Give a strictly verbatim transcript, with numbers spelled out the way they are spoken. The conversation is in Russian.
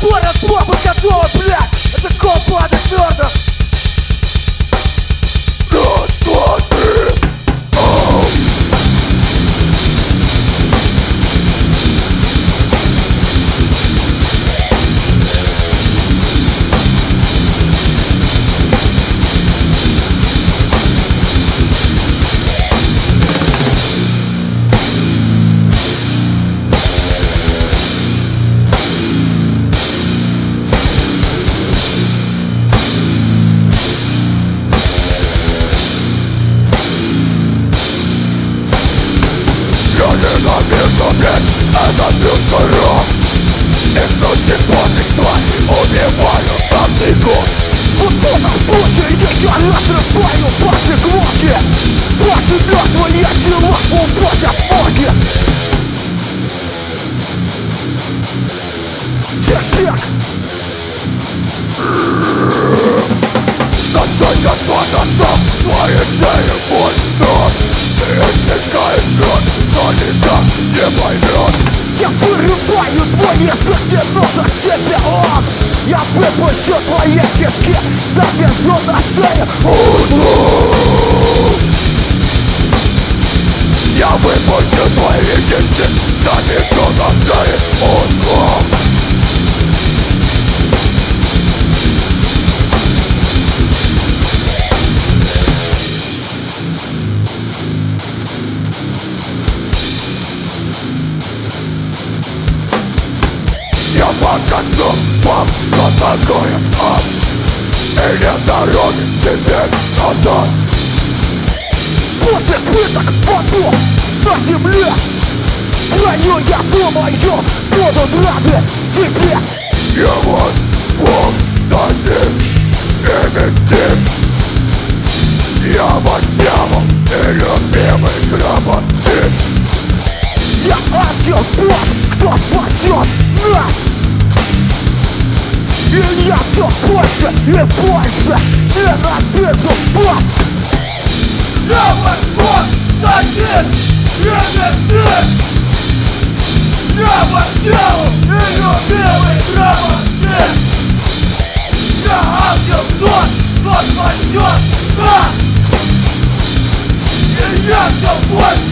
Город бомбы готовы, блядь. Это компания твердо. Это мусора. Их до сих пор никто не убивает каждый год. Вот в этом случае я разрываю ваши глотки. Ваши мертвые тела убросят ноги. Чек-чек. Настолько сложно сам твои шеи больно. Ты истекаешь кровь, но никак не поймет. Я вырываю твои шести ножек тебе, он. Я выпущу твои кишки, завяжу на шее. Я выпущу твои кишки, завяжу на шее. Узлом. Я покажу вам, что такое ад. И нет дороги теперь назад. После пыток в аду на земле в раю, я думаю, будут рады тебе. Я вот Бог садист и мстит. Я вот дьявол и любимый гробовщик. Я ангел тот, кто спасет нас. И я все больше и больше ненавижу вас. Я вот Бог садист и мстит. Я вот дьявол и любимый гробовщик. Я ангел тот, кто спасет нас. И я все больше